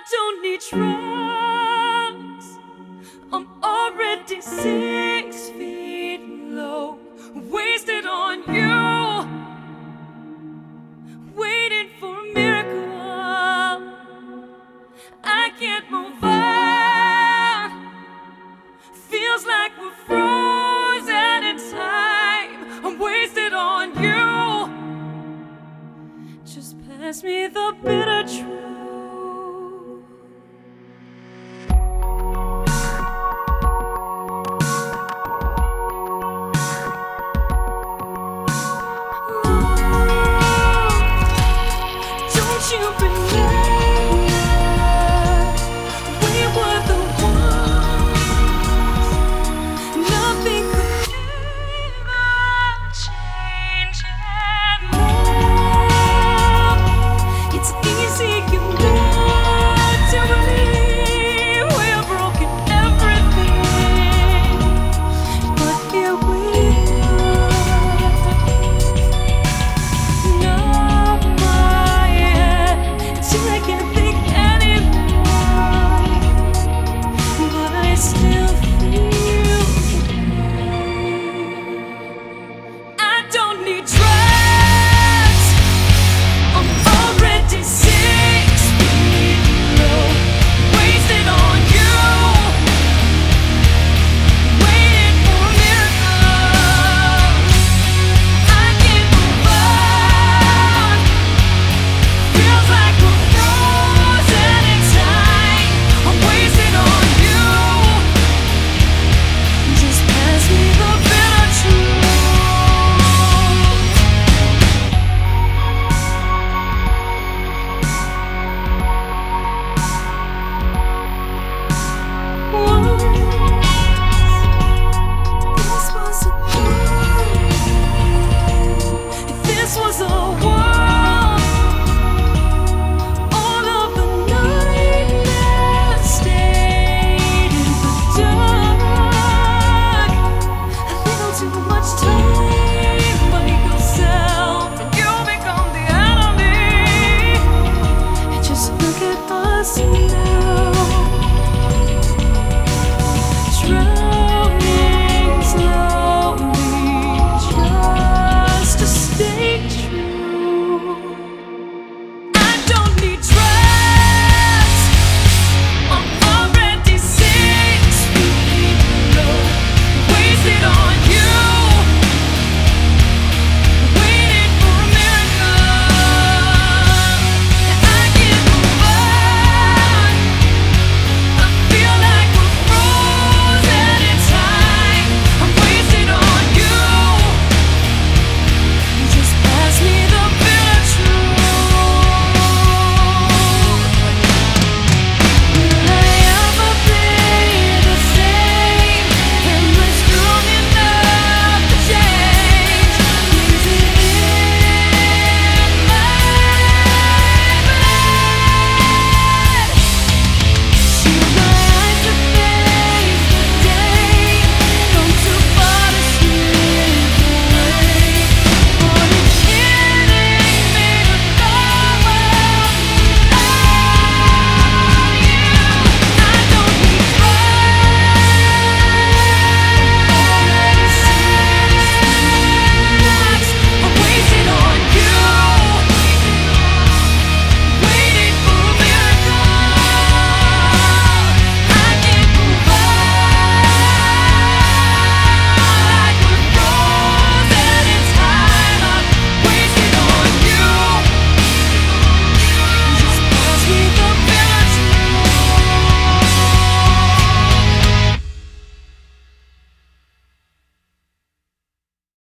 don't need drugs. I'm already 6 feet low, wasted on you, waiting for a miracle. I can't move on. Feels like we're frozen in time. I'm wasted on you. Just pass me the bitter truth. Don't you remember we were the ones? Nothing could ever change anymore. It's easy, you know, to believe we're broken everything, but here we now.